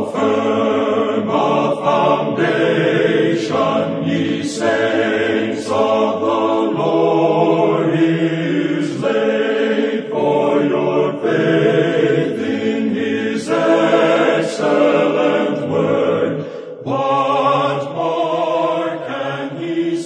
firm a foundation, ye saints of the Lord, is laid, for your faith in his excellent word. What more can he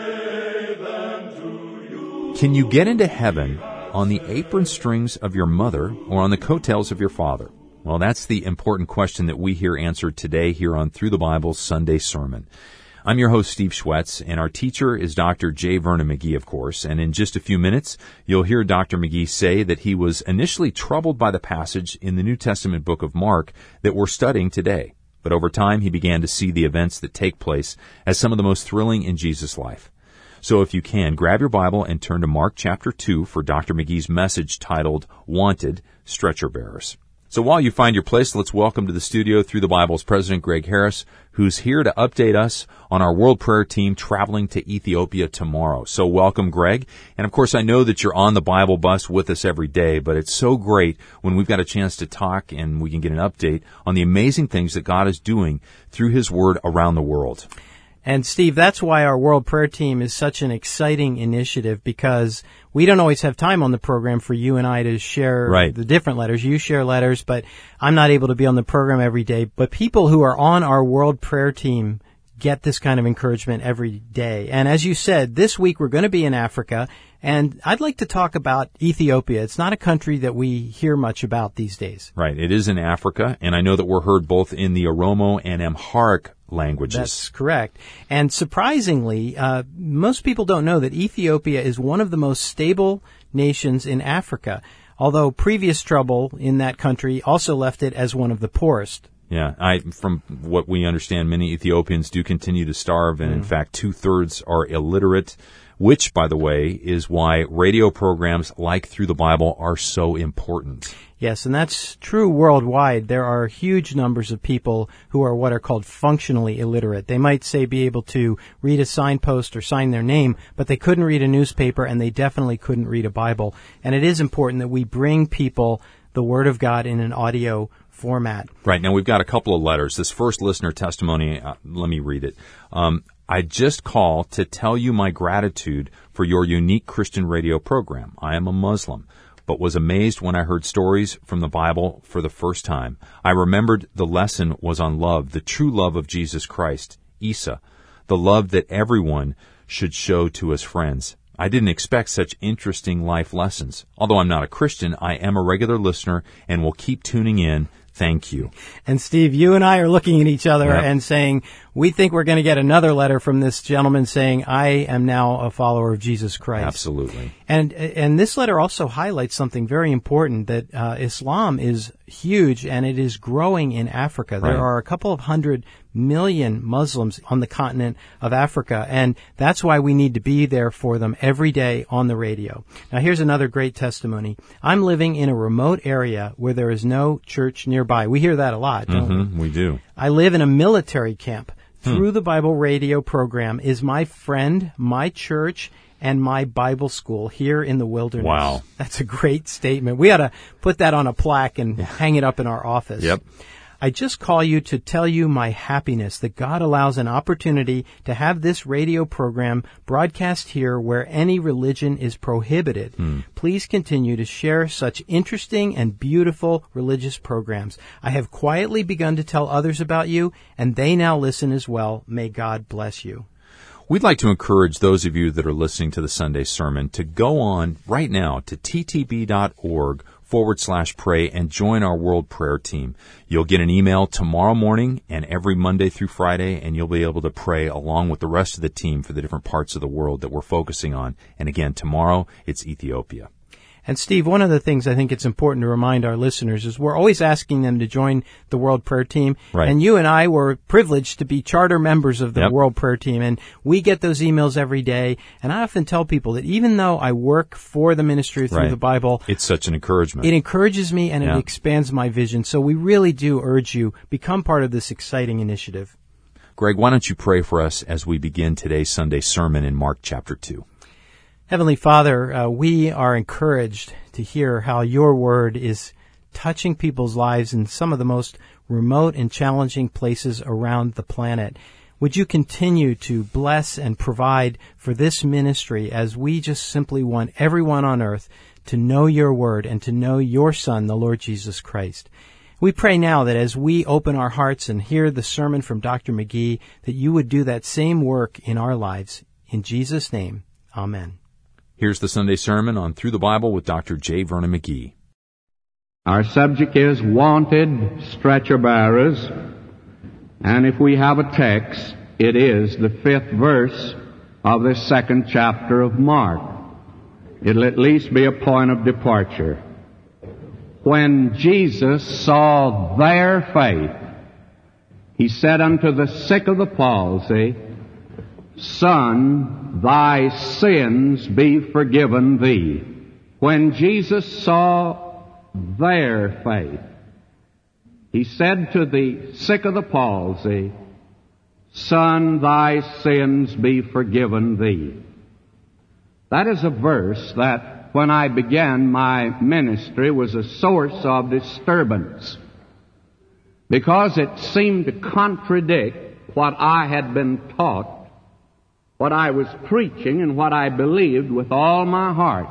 say than to you? Can you get into heaven on the apron strings of your mother or on the coattails of your father? Well, that's the important question that we hear answered today here on Through the Bible's Sunday Sermon. I'm your host, Steve Schwetz, and our teacher is Dr. J. Vernon McGee, of course. And in just a few minutes, you'll hear Dr. McGee say that he was initially troubled by the passage in the New Testament book of Mark that we're studying today. But over time, he began to see the events that take place as some of the most thrilling in Jesus' life. So if you can, grab your Bible and turn to Mark chapter 2 for Dr. McGee's message titled, Wanted, Stretcher Bearers. So while you find your place, let's welcome to the studio Through the Bible's President Greg Harris, who's here to update us on our World Prayer Team traveling to Ethiopia tomorrow. So welcome, Greg. And of course, I know that you're on the Bible bus with us every day, but it's so great when we've got a chance to talk and we can get an update on the amazing things that God is doing through His Word around the world. And Steve, that's why our World Prayer Team is such an exciting initiative, because we don't always have time on the program for you and I to share the different letters. You share letters, but I'm not able to be on the program every day. But people who are on our World Prayer Team get this kind of encouragement every day. And as you said, this week we're going to be in Africa, and I'd like to talk about Ethiopia. It's not a country that we hear much about these days. Right. It is in Africa, and I know that we're heard both in the Oromo and Amharic languages. That's correct. And surprisingly, most people don't know that Ethiopia is one of the most stable nations in Africa, although previous trouble in that country also left it as one of the poorest. Yeah, from what we understand, many Ethiopians do continue to starve, and in fact, 2/3 are illiterate, which, by the way, is why radio programs like Through the Bible are so important. Yes, and that's true worldwide. There are huge numbers of people who are what are called functionally illiterate. They might, say, be able to read a signpost or sign their name, but they couldn't read a newspaper, and they definitely couldn't read a Bible. And it is important that we bring people the Word of God in an audio format. Right. Now, we've got a couple of letters. This first listener testimony, let me read it. I just call to tell you my gratitude for your unique Christian radio program. I am a Muslim, but was amazed when I heard stories from the Bible for the first time. I remembered the lesson was on love, the true love of Jesus Christ, Isa, the love that everyone should show to his friends. I didn't expect such interesting life lessons. Although I'm not a Christian, I am a regular listener and will keep tuning in. Thank you. And Steve, you and I are looking at each other and saying, we think we're going to get another letter from this gentleman saying, I am now a follower of Jesus Christ. Absolutely. And this letter also highlights something very important, that Islam is huge and it is growing in Africa. There are a couple of 100 million Muslims on the continent of Africa, and that's why we need to be there for them every day on the radio. Now, here's another great testimony. I'm living in a remote area where there is no church nearby. We hear that a lot, don't we? We do. I live in a military camp. Through the Bible radio program is my friend, my church, and my Bible school here in the wilderness. Wow. That's a great statement. We ought to put that on a plaque and hang it up in our office. Yep. I just call you to tell you my happiness that God allows an opportunity to have this radio program broadcast here where any religion is prohibited. Please continue to share such interesting and beautiful religious programs. I have quietly begun to tell others about you, and they now listen as well. May God bless you. We'd like to encourage those of you that are listening to the Sunday sermon to go on right now to ttb.org/pray and join our World Prayer Team. You'll get an email tomorrow morning and every Monday through Friday, and you'll be able to pray along with the rest of the team for the different parts of the world that we're focusing on. And again, tomorrow, it's Ethiopia. And Steve, one of the things I think it's important to remind our listeners is we're always asking them to join the World Prayer Team. Right. And you and I were privileged to be charter members of the World Prayer Team. And we get those emails every day. And I often tell people that even though I work for the ministry through the Bible, it's such an encouragement. It encourages me and it expands my vision. So we really do urge you, become part of this exciting initiative. Greg, why don't you pray for us as we begin today's Sunday sermon in Mark chapter 2. Heavenly Father, we are encouraged to hear how your word is touching people's lives in some of the most remote and challenging places around the planet. Would you continue to bless and provide for this ministry as we just simply want everyone on earth to know your word and to know your Son, the Lord Jesus Christ? We pray now that as we open our hearts and hear the sermon from Dr. McGee, that you would do that same work in our lives. In Jesus' name, amen. Here's the Sunday sermon on Through the Bible with Dr. J. Vernon McGee. Our subject is Wanted Stretcher Bearers, and if we have a text, it is the 5th verse of the 2nd chapter of Mark. It'll at least be a point of departure. When Jesus saw their faith, he said unto the sick of the palsy, Son, thy sins be forgiven thee. When Jesus saw their faith, he said to the sick of the palsy, Son, thy sins be forgiven thee. That is a verse that, when I began my ministry, was a source of disturbance, because it seemed to contradict what I had been taught, what I was preaching, and what I believed with all my heart.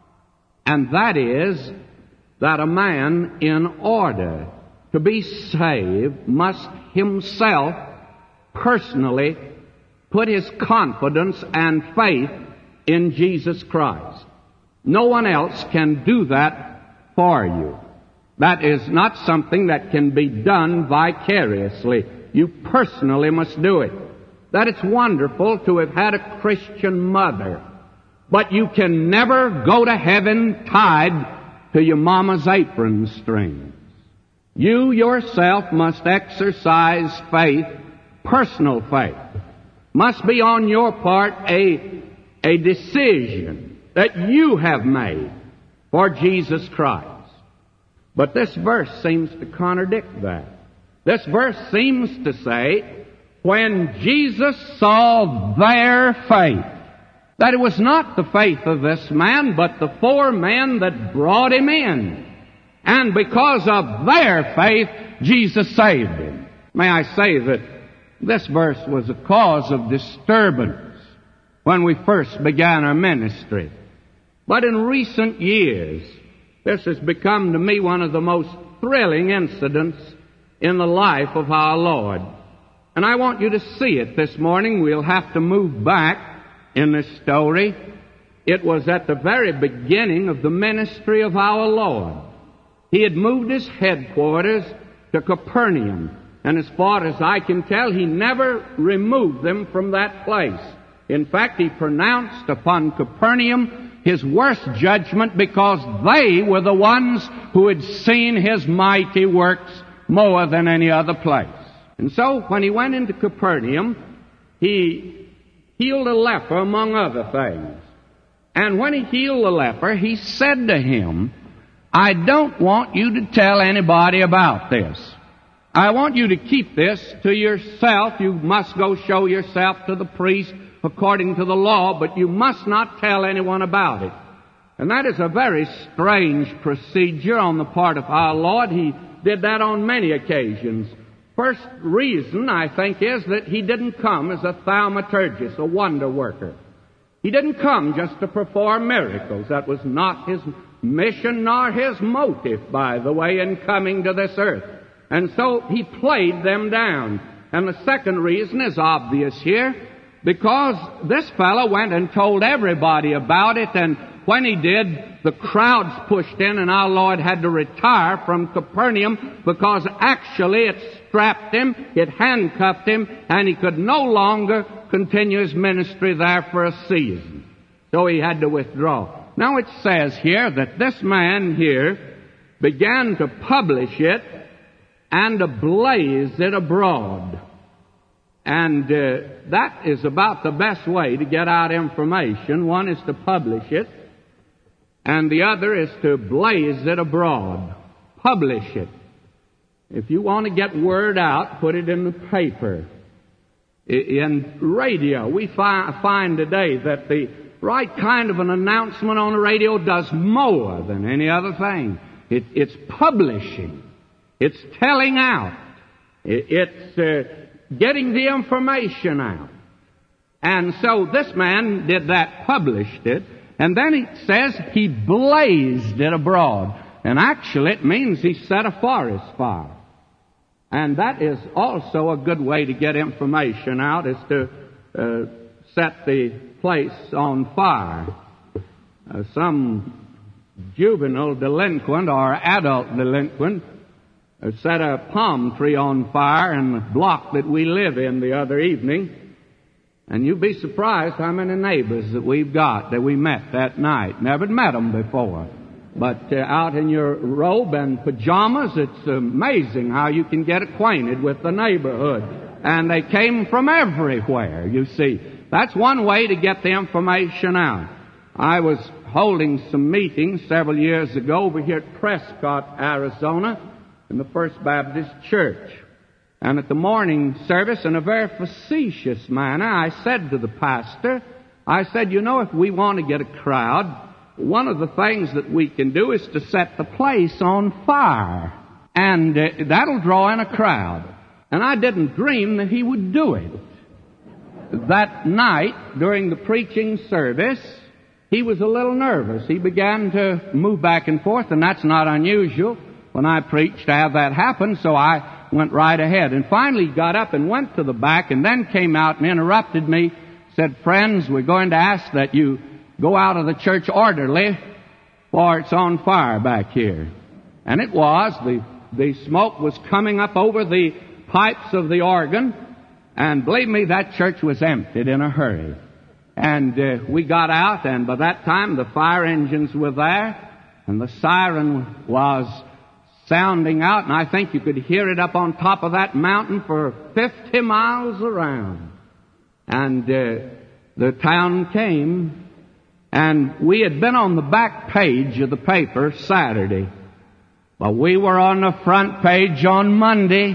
And that is that a man, in order to be saved, must himself personally put his confidence and faith in Jesus Christ. No one else can do that for you. That is not something that can be done vicariously. You personally must do it. That it's wonderful to have had a Christian mother, but you can never go to heaven tied to your mama's apron strings. You yourself must exercise faith, personal faith. Must be on your part a decision that you have made for Jesus Christ. But this verse seems to contradict that. This verse seems to say, when Jesus saw their faith, that it was not the faith of this man, but the 4 men that brought him in. And because of their faith, Jesus saved him. May I say that this verse was a cause of disturbance when we first began our ministry. But in recent years, this has become to me one of the most thrilling incidents in the life of our Lord. And I want you to see it this morning. We'll have to move back in this story. It was at the very beginning of the ministry of our Lord. He had moved his headquarters to Capernaum, and as far as I can tell, he never removed them from that place. In fact, he pronounced upon Capernaum his worst judgment, because they were the ones who had seen his mighty works more than any other place. And so when he went into Capernaum, he healed a leper, among other things. And when he healed the leper, he said to him, I don't want you to tell anybody about this. I want you to keep this to yourself. You must go show yourself to the priest according to the law, but you must not tell anyone about it. And that is a very strange procedure on the part of our Lord. He did that on many occasions. First reason, I think, is that he didn't come as a thaumaturgist, a wonder worker. He didn't come just to perform miracles. That was not his mission nor his motive, by the way, in coming to this earth. And so he played them down. And the second reason is obvious here, because this fellow went and told everybody about it, and when he did, the crowds pushed in, and our Lord had to retire from Capernaum, because actually it strapped him, it handcuffed him, and he could no longer continue his ministry there for a season. So he had to withdraw. Now it says here that this man here began to publish it and to blaze it abroad. And that is about the best way to get out information. One is to publish it, and the other is to blaze it abroad. Publish it. If you want to get word out, put it in the paper. In radio, we find today that the right kind of an announcement on the radio does more than any other thing. It's publishing. It's telling out. It's getting the information out. And so this man did that, published it, and then it says he blazed it abroad. And actually it means he set a forest fire. And that is also a good way to get information out, is to set the place on fire. Some juvenile delinquent or adult delinquent set a palm tree on fire in the block that we live in the other evening. And you'd be surprised how many neighbors that we've got that we met that night. Never met them before. But out in your robe and pajamas, it's amazing how you can get acquainted with the neighborhood. And they came from everywhere, you see. That's one way to get the information out. I was holding some meetings several years ago over here at Prescott, Arizona, in the First Baptist Church. And at the morning service, in a very facetious manner, I said to the pastor, I said, you know, if we want to get a crowd, one of the things that we can do is to set the place on fire. And that'll draw in a crowd. And I didn't dream that he would do it. That night, during the preaching service, he was a little nervous. He began to move back and forth, and that's not unusual when I preach to have that happen, so I went right ahead. And finally got up and went to the back, and then came out and interrupted me, said, friends, we're going to ask that you go out of the church orderly, for it's on fire back here. And it was. The smoke was coming up over the pipes of the organ, and believe me, that church was emptied in a hurry. And we got out, and by that time the fire engines were there, and the siren was sounding out, and I think you could hear it up on top of that mountain for 50 miles around. And the town came, and we had been on the back page of the paper Saturday. But we were on the front page on Monday,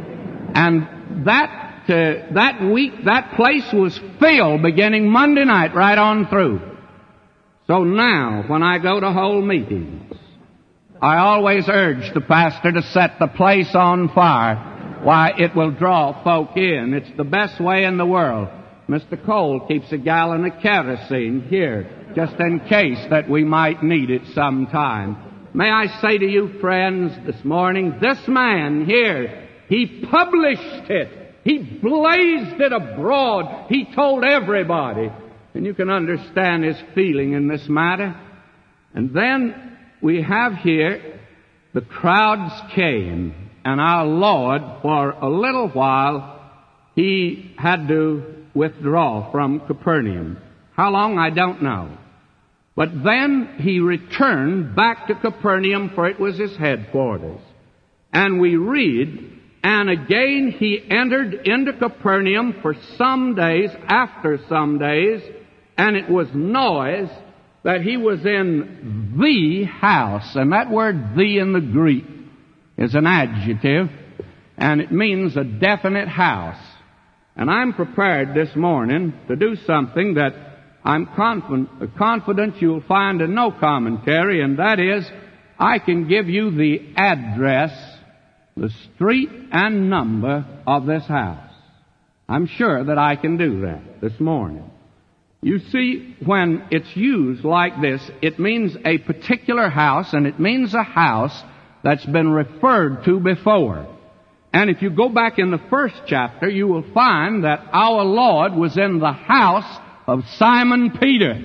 and that week, that place was filled beginning Monday night right on through. So now, when I go to hold meetings, I always urge the pastor to set the place on fire. Why, it will draw folk in. It's the best way in the world. Mr. Cole keeps a gallon of kerosene here, just in case that we might need it sometime. May I say to you, friends, this morning, this man here, he published it. He blazed it abroad. He told everybody. And you can understand his feeling in this matter. And then we have here, the crowds came, and our Lord, for a little while, he had to withdraw from Capernaum. How long, I don't know. But then he returned back to Capernaum, for it was his headquarters. And we read, and again he entered into Capernaum for some days, after some days, and it was noise that he was in the house. And that word "the" in the Greek is an adjective, and it means a definite house. And I'm prepared this morning to do something that I'm confident you'll find in no commentary, and that is, I can give you the address, the street and number of this house. I'm sure that I can do that this morning. You see, when it's used like this, it means a particular house, and it means a house that's been referred to before. And if you go back in the first chapter, you will find that our Lord was in the house of Simon Peter.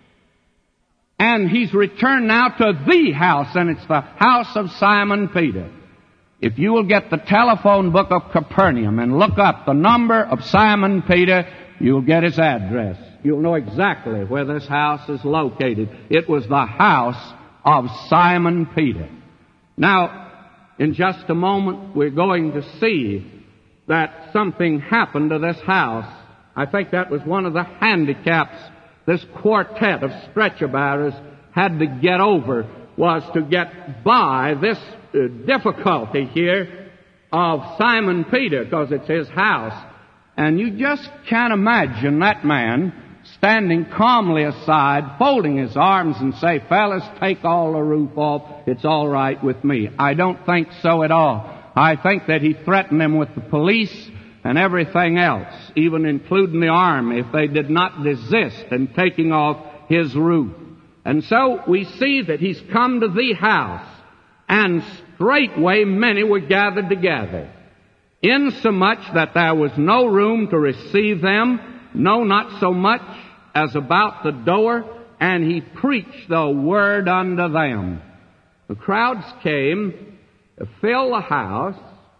And he's returned now to the house, and it's the house of Simon Peter. If you will get the telephone book of Capernaum and look up the number of Simon Peter, you'll get his address. You'll know exactly where this house is located. It was the house of Simon Peter. Now, in just a moment, we're going to see that something happened to this house. I think that was one of the handicaps this quartet of stretcher bearers had to get over, was to get by this difficulty here of Simon Peter, because it's his house. And you just can't imagine that man standing calmly aside, folding his arms and say, "Fellas, take all the roof off. It's all right with me." I don't think so at all. I think that he threatened them with the police and everything else, even including the army, if they did not desist in taking off his roof. And so we see that he's come to the house, and straightway many were gathered together, insomuch that there was no room to receive them, no, not so much as about the door, and he preached the word unto them. The crowds came to fill the house,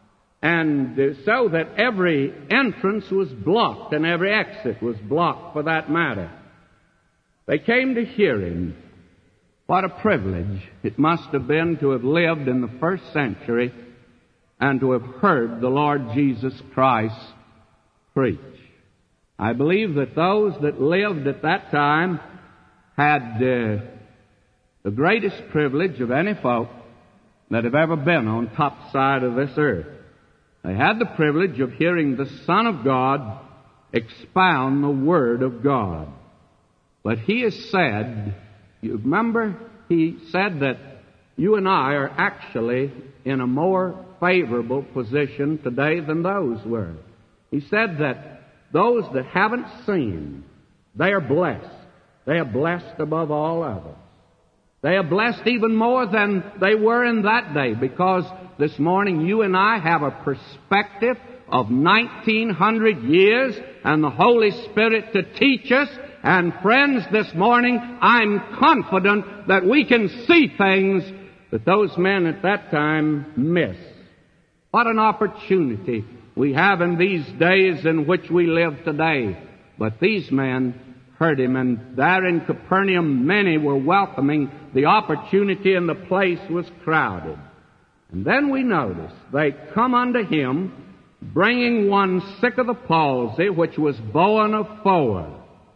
and so that every entrance was blocked and every exit was blocked for that matter. They came to hear him. What a privilege it must have been to have lived in the first century and to have heard the Lord Jesus Christ preach. I believe that those that lived at that time had the greatest privilege of any folk that have ever been on top side of this earth. They had the privilege of hearing the Son of God expound the Word of God. But he has said, you remember, he said that you and I are actually in a more favorable position today than those were. He said that those that haven't seen, they are blessed. They are blessed above all others. They are blessed even more than they were in that day, because this morning you and I have a perspective of 1900 years and the Holy Spirit to teach us. And friends, this morning I'm confident that we can see things that those men at that time missed. What an opportunity we have in these days in which we live today. But these men heard him, and there in Capernaum many were welcoming the opportunity, and the place was crowded. And then we notice they come unto him, bringing one sick of the palsy, which was born of 4.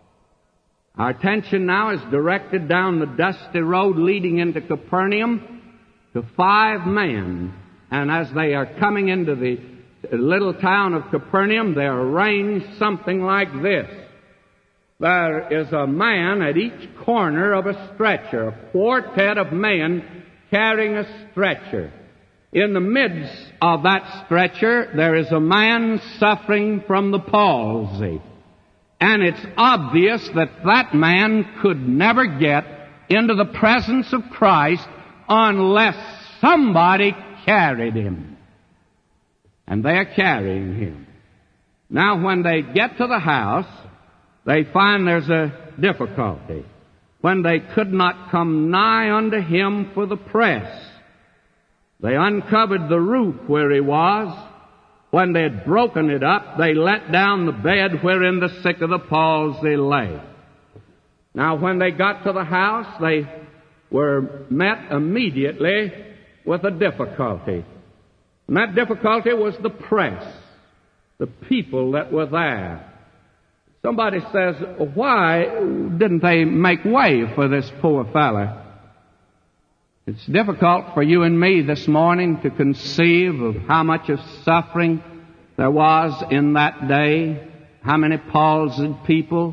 Our attention now is directed down the dusty road leading into Capernaum to 5 men. And as they are coming into the little town of Capernaum, they are arranged something like this. There is a man at each corner of a stretcher, a quartet of men carrying a stretcher. In the midst of that stretcher, there is a man suffering from the palsy. And it's obvious that that man could never get into the presence of Christ unless somebody carried him. And they are carrying him. Now, when they get to the house, they find there's a difficulty. When they could not come nigh unto him for the press, they uncovered the roof where he was. When they had broken it up, they let down the bed wherein the sick of the palsy lay. Now, when they got to the house, they were met immediately with a difficulty. And that difficulty was the press, the people that were there. Somebody says, why didn't they make way for this poor fella? It's difficult for you and me this morning to conceive of how much of suffering there was in that day, how many palsied people,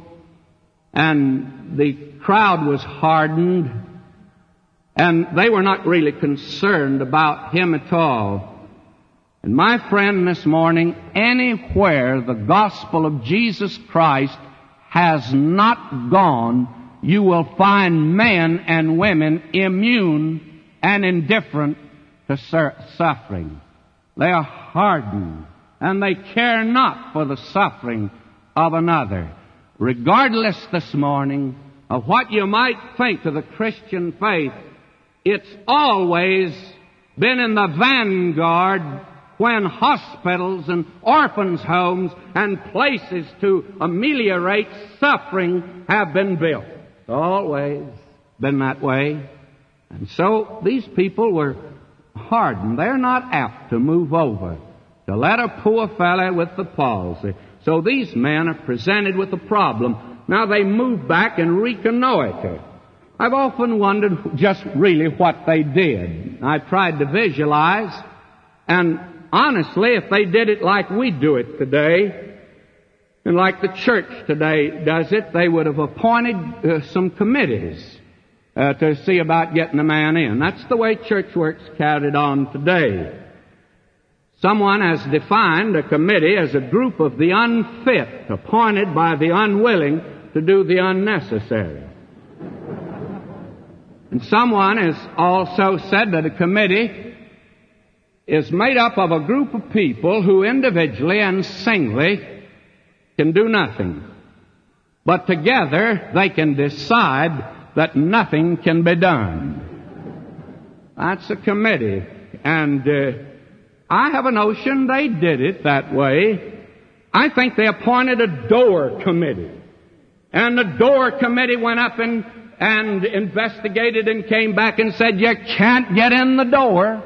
and the crowd was hardened, and they were not really concerned about him at all. And my friend, this morning, anywhere the gospel of Jesus Christ has not gone, you will find men and women immune and indifferent to suffering. They are hardened, and they care not for the suffering of another. Regardless this morning of what you might think of the Christian faith, it's always been in the vanguard when hospitals and orphans' homes and places to ameliorate suffering have been built. It's always been that way. And so these people were hardened. They're not apt to move over to let a poor fellow with the palsy. So these men are presented with a problem. Now they move back and reconnoiter. I've often wondered just really what they did. I've tried to visualize, and honestly, if they did it like we do it today, And like the church today does it, they would have appointed some committees to see about getting a man in. That's the way church work's carried on today. Someone has defined a committee as a group of the unfit, appointed by the unwilling to do the unnecessary. And someone has also said that a committee is made up of a group of people who individually and singly can do nothing. But together they can decide that nothing can be done. That's a committee. And I have a notion they did it that way. I think they appointed a door committee. And the door committee went up and investigated and came back and said, you can't get in the door.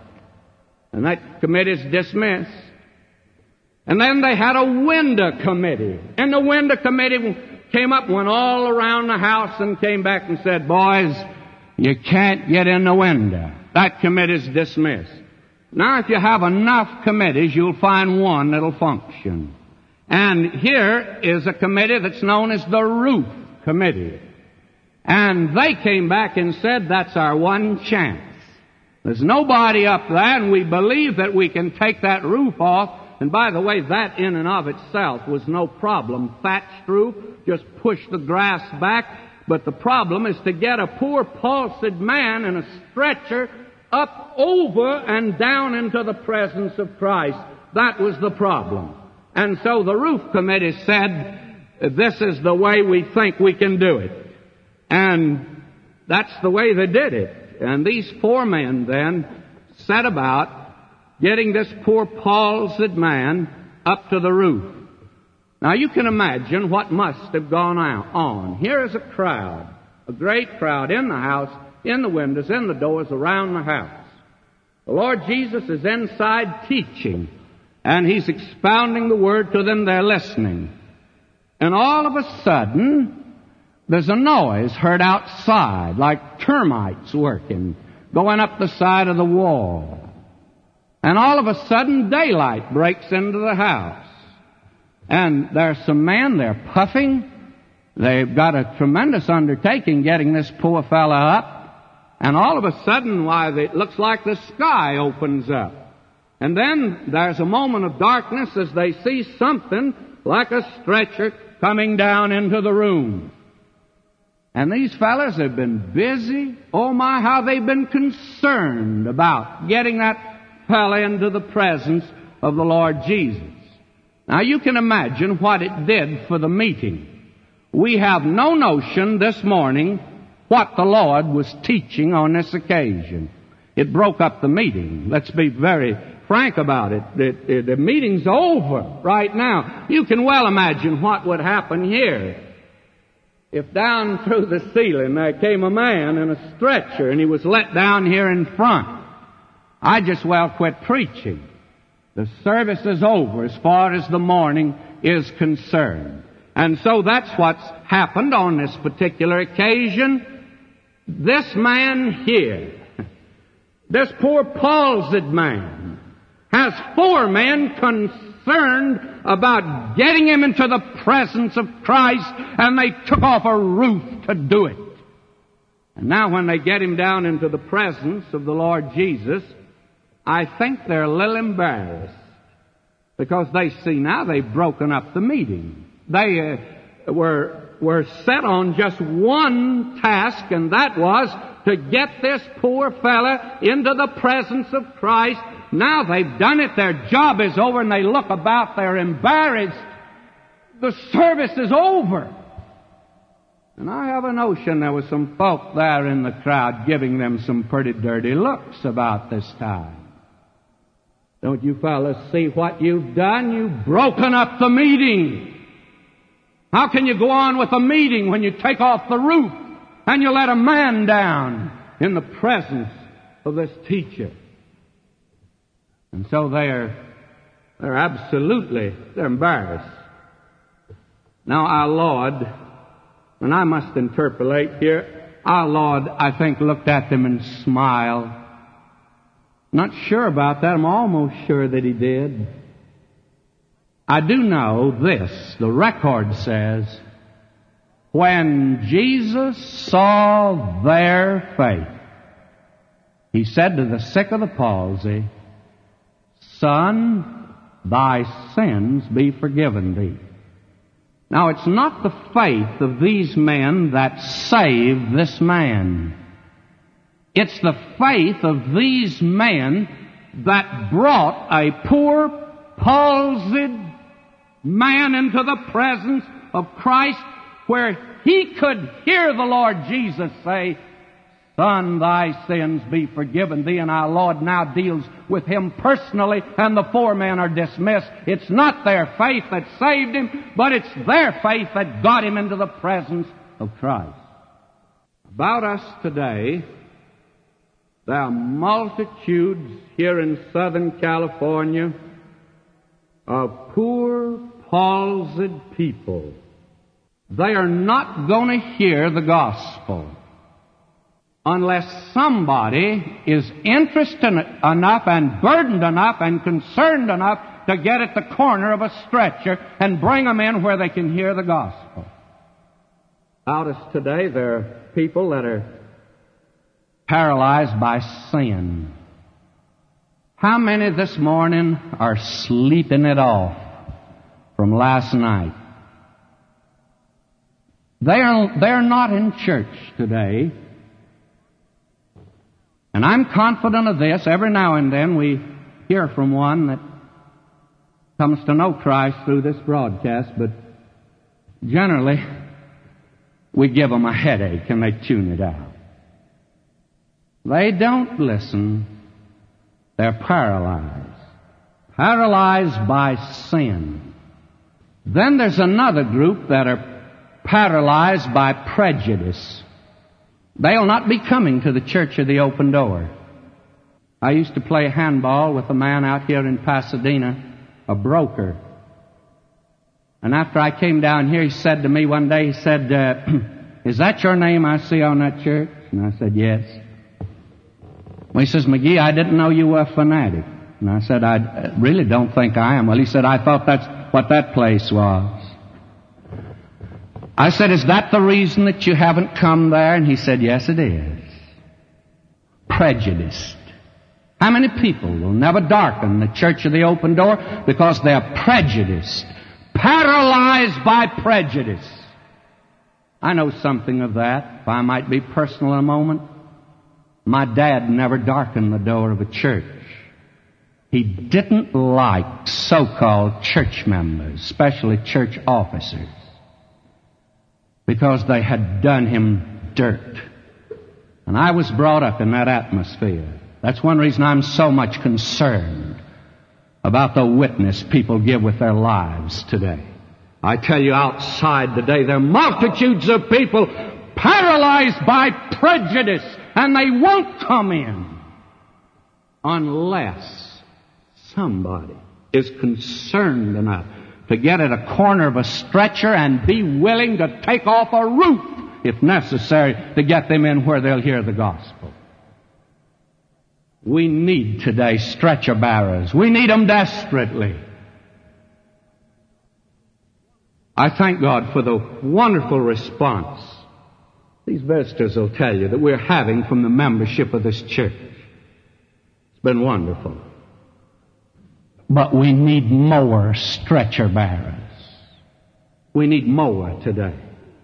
And that committee's dismissed. And then they had a window committee. And the window committee came up, went all around the house and came back and said, boys, you can't get in the window. That committee's dismissed. Now, if you have enough committees, you'll find one that'll function. And here is a committee that's known as the Roof Committee. And they came back and said, that's our one chance. There's nobody up there, and we believe that we can take that roof off. And by the way, that in and of itself was no problem. Thatched roof, just push the grass back. But the problem is to get a poor palsied man in a stretcher up over and down into the presence of Christ. That was the problem. And so the Roof Committee said, this is the way we think we can do it. And that's the way they did it. And these four men then set about getting this poor palsied man up to the roof. Now you can imagine what must have gone on. Here is a crowd, a great crowd in the house, in the windows, in the doors, around the house. The Lord Jesus is inside teaching, and He's expounding the Word to them. They're listening. And all of a sudden, there's a noise heard outside, like termites working, going up the side of the wall. And all of a sudden, daylight breaks into the house. And there's some men, they're puffing. They've got a tremendous undertaking getting this poor fella up. And all of a sudden, it looks like the sky opens up. And then there's a moment of darkness as they see something like a stretcher coming down into the room. And these fellas have been busy. Oh my, how they've been concerned about getting that fella into the presence of the Lord Jesus. Now you can imagine what it did for the meeting. We have no notion this morning what the Lord was teaching on this occasion. It broke up the meeting. Let's be very frank about it. The meeting's over right now. You can well imagine what would happen here if down through the ceiling there came a man in a stretcher and he was let down here in front. I'd just well quit preaching. The service is over as far as the morning is concerned. And so that's what's happened on this particular occasion. This man here, this poor palsied man, has four men concerned about getting him into the presence of Christ, and they took off a roof to do it. And now when they get him down into the presence of the Lord Jesus, I think they're a little embarrassed, because they see now they've broken up the meeting. They were set on just one task, and that was to get this poor fella into the presence of Christ. Now they've done it, their job is over, and they look about, they're embarrassed. The service is over. And I have a notion there was some folk there in the crowd giving them some pretty dirty looks about this time. Don't you fellas see what you've done? You've broken up the meeting. How can you go on with a meeting when you take off the roof and you let a man down in the presence of this teacher? And so they're embarrassed. Now our Lord, and I must interpolate here, our Lord, I think, looked at them and smiled. Not sure about that. I'm almost sure that He did. I do know this. The record says, when Jesus saw their faith, He said to the sick of the palsy, Son, thy sins be forgiven thee. Now, it's not the faith of these men that saved this man. It's the faith of these men that brought a poor, palsied man into the presence of Christ, where he could hear the Lord Jesus say, Son, thy sins be forgiven thee. And our Lord now deals with him personally, and the four men are dismissed. It's not their faith that saved him, but it's their faith that got him into the presence of Christ. About us today, there are multitudes here in Southern California of poor, palsied people. They are not going to hear the gospel unless somebody is interested enough and burdened enough and concerned enough to get at the corner of a stretcher and bring them in where they can hear the gospel. Out of today, there are people that are paralyzed by sin. How many this morning are sleeping it off from last night? They're not in church today. And I'm confident of this. Every now and then we hear from one that comes to know Christ through this broadcast, but generally we give them a headache and they tune it out. They don't listen. They're paralyzed. Paralyzed by sin. Then there's another group that are paralyzed by prejudice. They'll not be coming to the church of the open door. I used to play handball with a man out here in Pasadena, a broker. And after I came down here, he said to me one day, he said, is that your name I see on that shirt? And I said, yes. Well, he says, McGee, I didn't know you were a fanatic. And I said, I really don't think I am. Well, he said, I thought that's what that place was. I said, is that the reason that you haven't come there? And he said, yes, it is. Prejudiced. How many people will never darken the church of the open door because they're prejudiced, paralyzed by prejudice? I know something of that, if I might be personal in a moment. My dad never darkened the door of a church. He didn't like so-called church members, especially church officers, because they had done him dirt. And I was brought up in that atmosphere. That's one reason I'm so much concerned about the witness people give with their lives today. I tell you, outside today, there are multitudes of people paralyzed by prejudice, and they won't come in unless somebody is concerned enough to get at a corner of a stretcher and be willing to take off a roof, if necessary, to get them in where they'll hear the gospel. We need today stretcher bearers. We need them desperately. I thank God for the wonderful response these visitors will tell you that we're having from the membership of this church. It's been wonderful. But we need more stretcher bearers. We need more today.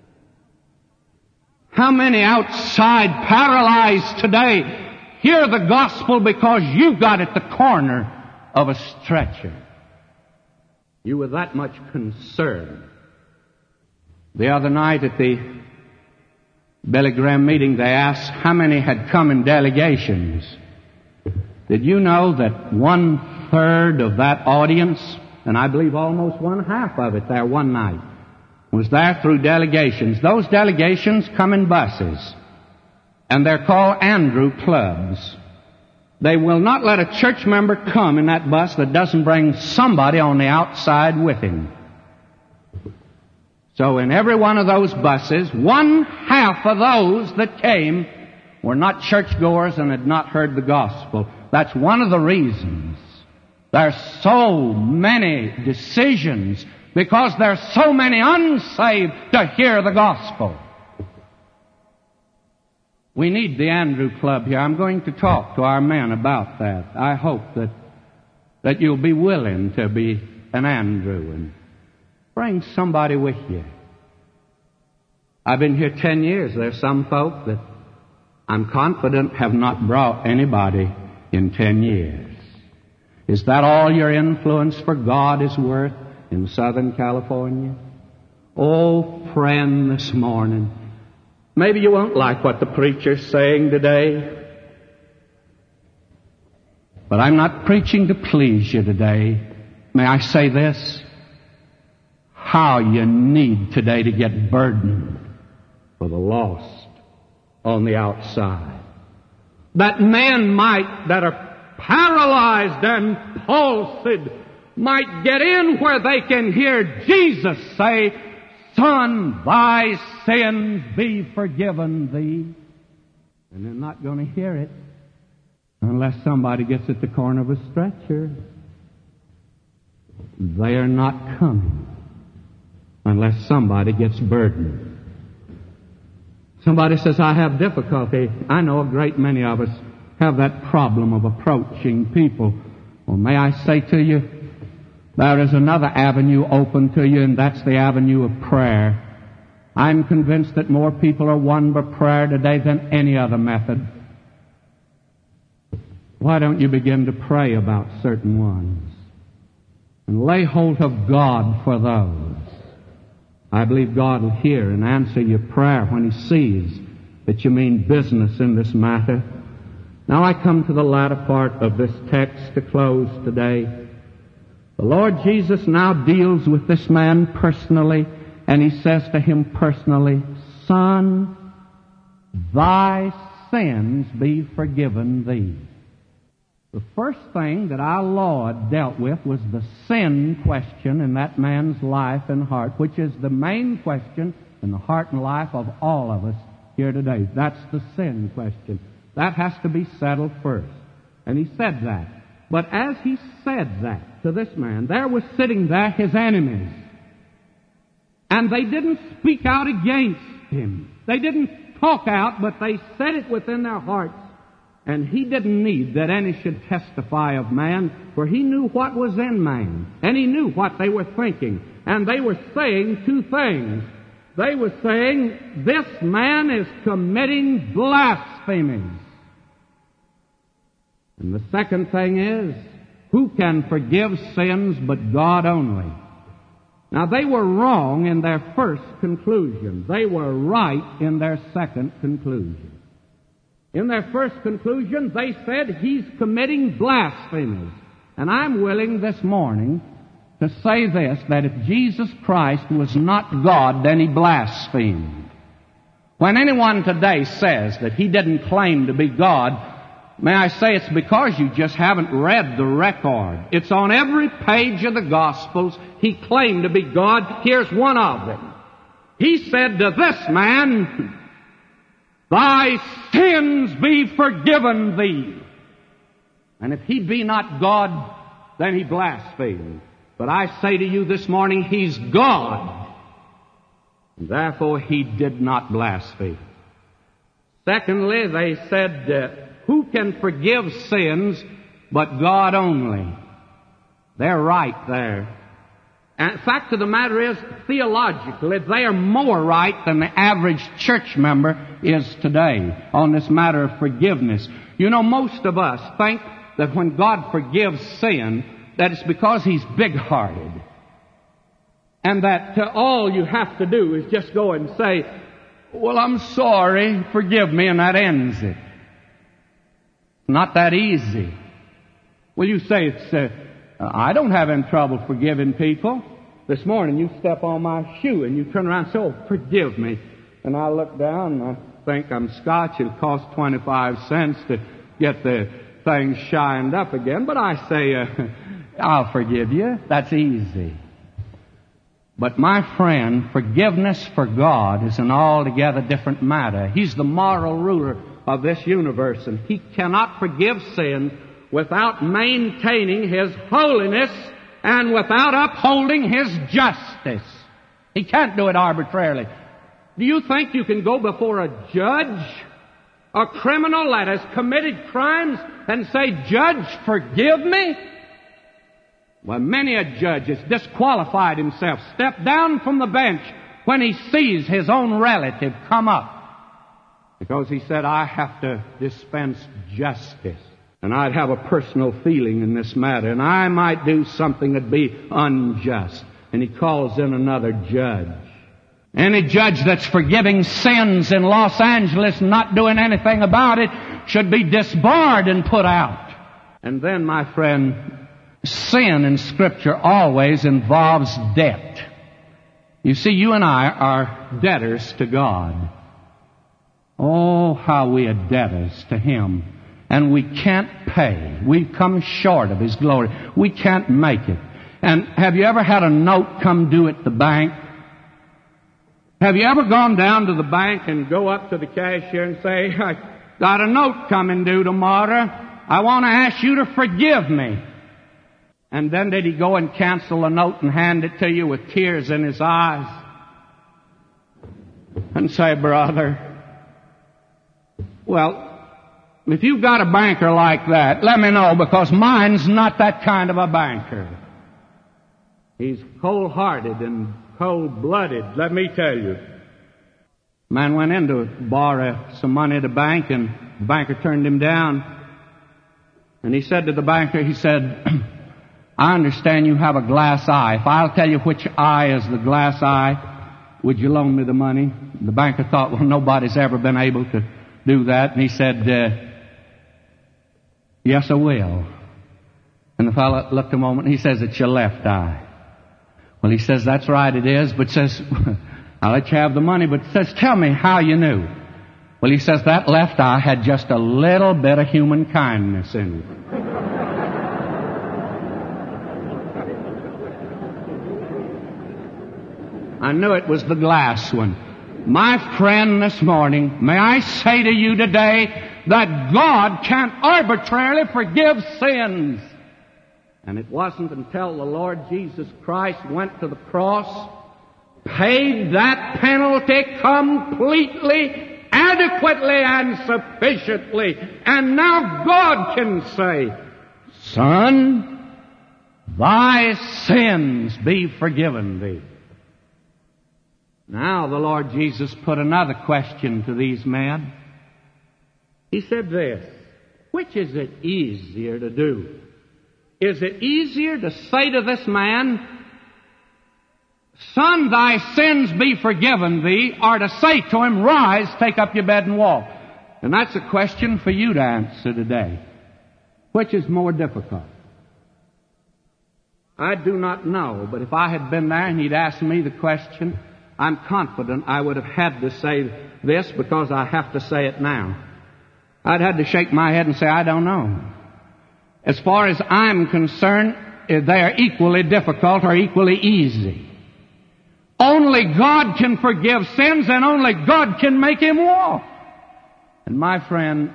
How many outside paralyzed today hear the gospel because you got at the corner of a stretcher? You were that much concerned. The other night at the Billy Graham meeting, they asked how many had come in delegations. Did you know that 1/3 of that audience, and I believe almost 1/2 of it there one night, was there through delegations? Those delegations come in buses, and they're called Andrew Clubs. They will not let a church member come in that bus that doesn't bring somebody on the outside with him. So in every one of those buses, 1/2 of those that came were not churchgoers and had not heard the gospel. That's one of the reasons There's so many decisions because there's so many unsaved to hear the gospel. We need the Andrew Club here. I'm going to talk to our men about that. I hope that you'll be willing to be an Andrew and bring somebody with you. I've been here 10 years. There's some folk that I'm confident have not brought anybody in 10 years. Is that all your influence for God is worth in Southern California? Oh, friend, this morning, maybe you won't like what the preacher's saying today, but I'm not preaching to please you today. May I say this? How you need today to get burdened for the lost on the outside. That men that are paralyzed and palsied might get in where they can hear Jesus say, "Son, thy sins be forgiven thee." And they're not going to hear it unless somebody gets at the corner of a stretcher. They are not coming unless somebody gets burdened. Somebody says, "I have difficulty." I know a great many of us have that problem of approaching people. Well, may I say to you, there is another avenue open to you, and that's the avenue of prayer. I'm convinced that more people are won by prayer today than any other method. Why don't you begin to pray about certain ones and lay hold of God for those? I believe God will hear and answer your prayer when He sees that you mean business in this matter. Now I come to the latter part of this text to close today. The Lord Jesus now deals with this man personally, and He says to him personally, "Son, thy sins be forgiven thee." The first thing that our Lord dealt with was the sin question in that man's life and heart, which is the main question in the heart and life of all of us here today. That's the sin question. That has to be settled first. And He said that. But as He said that to this man, there was sitting there his enemies. And they didn't speak out against him. They didn't talk out, but they said it within their hearts. And He didn't need that any should testify of man, for He knew what was in man. And He knew what they were thinking. And they were saying two things. They were saying, "This man is committing blasphemies." And the second thing is, who can forgive sins but God only? Now, they were wrong in their first conclusion. They were right in their second conclusion. In their first conclusion, they said he's committing blasphemies. And I'm willing this morning to say this, that if Jesus Christ was not God, then He blasphemed. When anyone today says that He didn't claim to be God, may I say it's because you just haven't read the record. It's on every page of the Gospels. He claimed to be God. Here's one of them. He said to this man, "Thy sins be forgiven thee." And if He be not God, then He blasphemed. But I say to you this morning, He's God. And therefore He did not blaspheme. Secondly, they said, who can forgive sins but God only? They're right there. And the fact of the matter is, theologically, they are more right than the average church member is today on this matter of forgiveness. You know, most of us think that when God forgives sin, that it's because He's big-hearted. And that all you have to do is just go and say, "Well, I'm sorry, forgive me," and that ends it. Not that easy. Well, you say, I don't have any trouble forgiving people. This morning you step on my shoe and you turn around and say, "Oh, forgive me." And I look down and I think I'm Scotch. It costs 25 cents to get the thing shined up again. But I say, "I'll forgive you." That's easy. But my friend, forgiveness for God is an altogether different matter. He's the moral ruler of this universe, and He cannot forgive sin without maintaining His holiness and without upholding His justice. He can't do it arbitrarily. Do you think you can go before a judge, a criminal that has committed crimes, and say, "Judge, forgive me"? Well, many a judge has disqualified himself, stepped down from the bench when he sees his own relative come up, because he said, "I have to dispense justice, and I'd have a personal feeling in this matter, and I might do something that'd be unjust." And he calls in another judge. Any judge that's forgiving sins in Los Angeles and not doing anything about it should be disbarred and put out. And then, my friend, sin in Scripture always involves debt. You see, you and I are debtors to God. Oh, how we are debtors to Him. And we can't pay. We've come short of His glory. We can't make it. And have you ever had a note come due at the bank? Have you ever gone down to the bank and go up to the cashier and say, "I got a note coming due tomorrow. I want to ask you to forgive me"? And then did he go and cancel the note and hand it to you with tears in his eyes? And say, "Brother, well, if you've got a banker like that, let me know, because mine's not that kind of a banker. He's cold-hearted and cold-blooded, let me tell you." Man went in to borrow some money at a bank, and the banker turned him down. And he said to the banker, he said, "I understand you have a glass eye. If I'll tell you which eye is the glass eye, would you loan me the money?" The banker thought, well, nobody's ever been able to do that. And he said, "Yes, I will." And the fellow looked a moment, and he says, "It's your left eye." Well, he says, "That's right, it is." But says, "I'll let you have the money." But says, "Tell me how you knew." Well, he says, "That left eye had just a little bit of human kindness in it." I knew it was the glass one. My friend, this morning, may I say to you today that God can't arbitrarily forgive sins. And it wasn't until the Lord Jesus Christ went to the cross, paid that penalty completely, adequately, and sufficiently, and now God can say, "Son, thy sins be forgiven thee." Now the Lord Jesus put another question to these men. He said this, which is it easier to do? Is it easier to say to this man, "Son, thy sins be forgiven thee," or to say to him, "Rise, take up your bed and walk"? And that's a question for you to answer today. Which is more difficult? I do not know, but if I had been there and he'd asked me the question, I'm confident I would have had to say this, because I have to say it now. I'd had to shake my head and say, "I don't know." As far as I'm concerned, they are equally difficult or equally easy. Only God can forgive sins, and only God can make him walk. And my friend,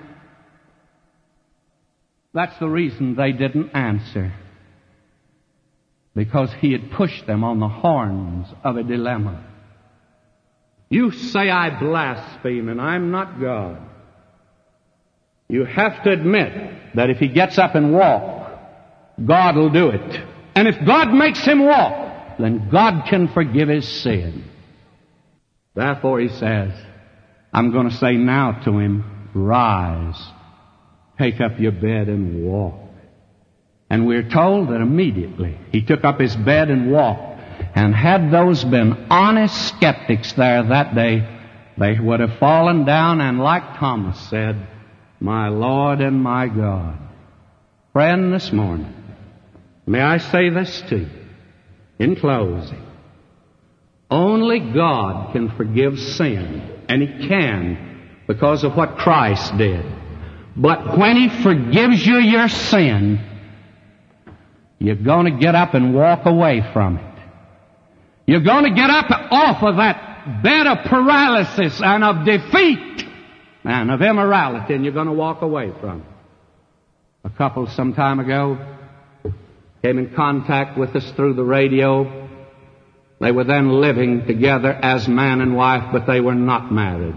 that's the reason they didn't answer. Because he had pushed them on the horns of a dilemma. You say I blaspheme and I'm not God. You have to admit that if he gets up and walks, God will do it. And if God makes him walk, then God can forgive his sin. Therefore, he says, I'm going to say now to him, "Rise, take up your bed and walk." And we're told that immediately he took up his bed and walked. And had those been honest skeptics there that day, they would have fallen down and, like Thomas said, "My Lord and my God." Friend, this morning, may I say this to you in closing. Only God can forgive sin, and he can because of what Christ did. But when he forgives you your sin, you're going to get up and walk away from it. You're going to get up off of that bed of paralysis and of defeat and of immorality, and you're going to walk away from it. A couple some time ago came in contact with us through the radio. They were then living together as man and wife, but they were not married.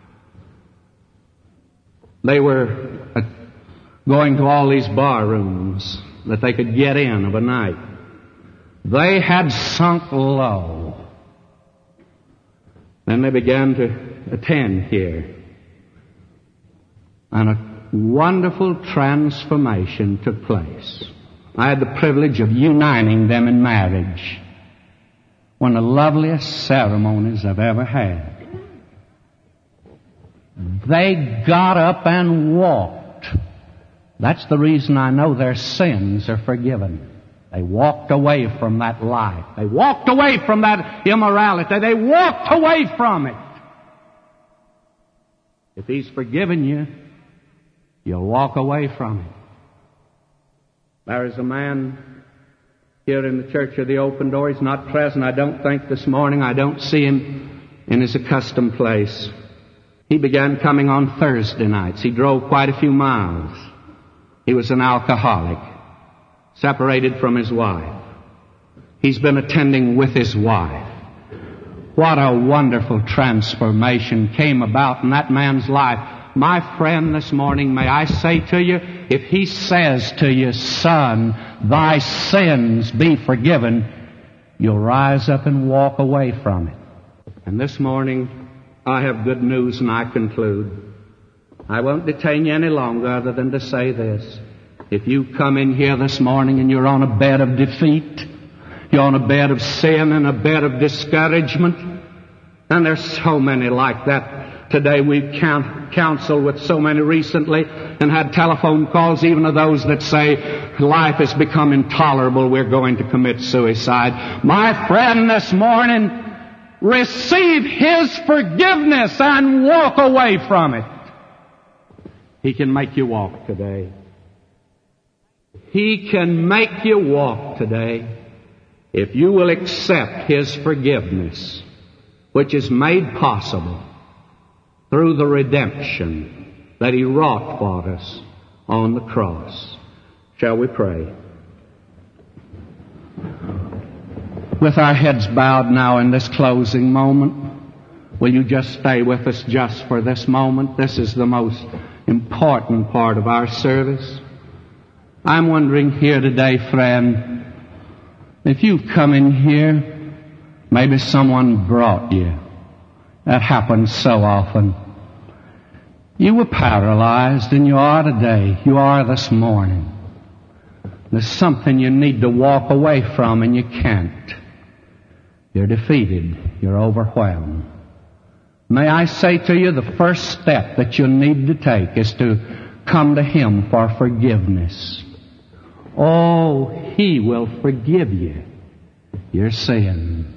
They were going to all these bar rooms that they could get in of a night. They had sunk low. Then they began to attend here. And a wonderful transformation took place. I had the privilege of uniting them in marriage. One of the loveliest ceremonies I've ever had. They got up and walked. That's the reason I know their sins are forgiven. They walked away from that life. They walked away from that immorality. They walked away from it. If He's forgiven you, you'll walk away from it. There is a man here in the Church of the Open Door. He's not present, I don't think, this morning. I don't see him in his accustomed place. He began coming on Thursday nights. He drove quite a few miles. He was an alcoholic, separated from his wife. He's been attending with his wife. What a wonderful transformation came about in that man's life. My friend, this morning, may I say to you, if he says to you, son, thy sins be forgiven, you'll rise up and walk away from it. And this morning, I have good news, and I conclude. I won't detain you any longer other than to say this. If you come in here this morning and you're on a bed of defeat, you're on a bed of sin and a bed of discouragement, and there's so many like that. Today we've counseled with so many recently and had telephone calls even of those that say life has become intolerable, we're going to commit suicide. My friend, this morning, receive His forgiveness and walk away from it. He can make you walk today. He can make you walk today if you will accept His forgiveness, which is made possible through the redemption that He wrought for us on the cross. Shall we pray? With our heads bowed now in this closing moment, will you just stay with us just for this moment? This is the most important part of our service. I'm wondering here today, friend, if you've come in here, maybe someone brought you. That happens so often. You were paralyzed, and you are today. You are this morning. There's something you need to walk away from, and you can't. You're defeated. You're overwhelmed. May I say to you, the first step that you need to take is to come to Him for forgiveness. Oh, He will forgive you your sins.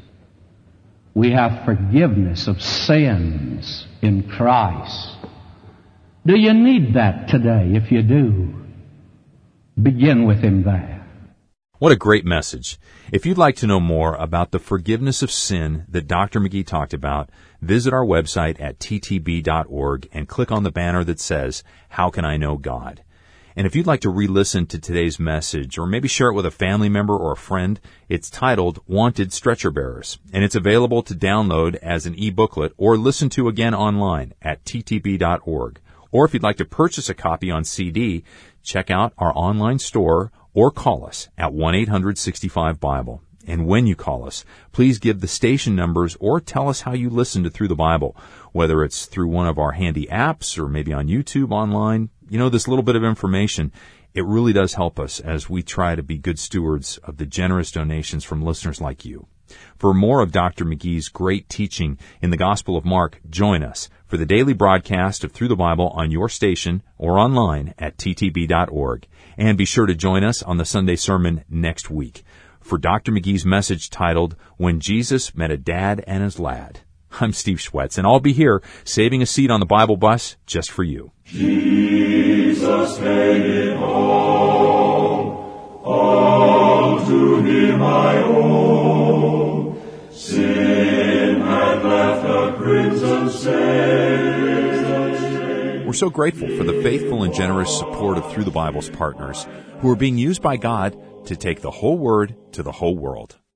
We have forgiveness of sins in Christ. Do you need that today? If you do, begin with Him there. What a great message. If you'd like to know more about the forgiveness of sin that Dr. McGee talked about, visit our website at ttb.org and click on the banner that says, How Can I Know God? And if you'd like to re-listen to today's message, or maybe share it with a family member or a friend, it's titled Wanted Stretcher Bearers, and it's available to download as an e-booklet or listen to again online at ttb.org. Or if you'd like to purchase a copy on CD, check out our online store or call us at 1-800-65-BIBLE. And when you call us, please give the station numbers or tell us how you listen to Through the Bible, whether it's through one of our handy apps or maybe on YouTube, online. You know, this little bit of information, it really does help us as we try to be good stewards of the generous donations from listeners like you. For more of Dr. McGee's great teaching in the Gospel of Mark, join us for the daily broadcast of Through the Bible on your station or online at ttb.org. And be sure to join us on the Sunday sermon next week for Dr. McGee's message titled, When Jesus Met a Dad and His Lad. I'm Steve Schwetz, and I'll be here saving a seat on the Bible bus just for you. Jesus made it home, all to Him I owe. Sin had left a crimson stain, We're so grateful for the faithful and generous support of Through the Bible's partners, who are being used by God to take the whole Word to the whole world.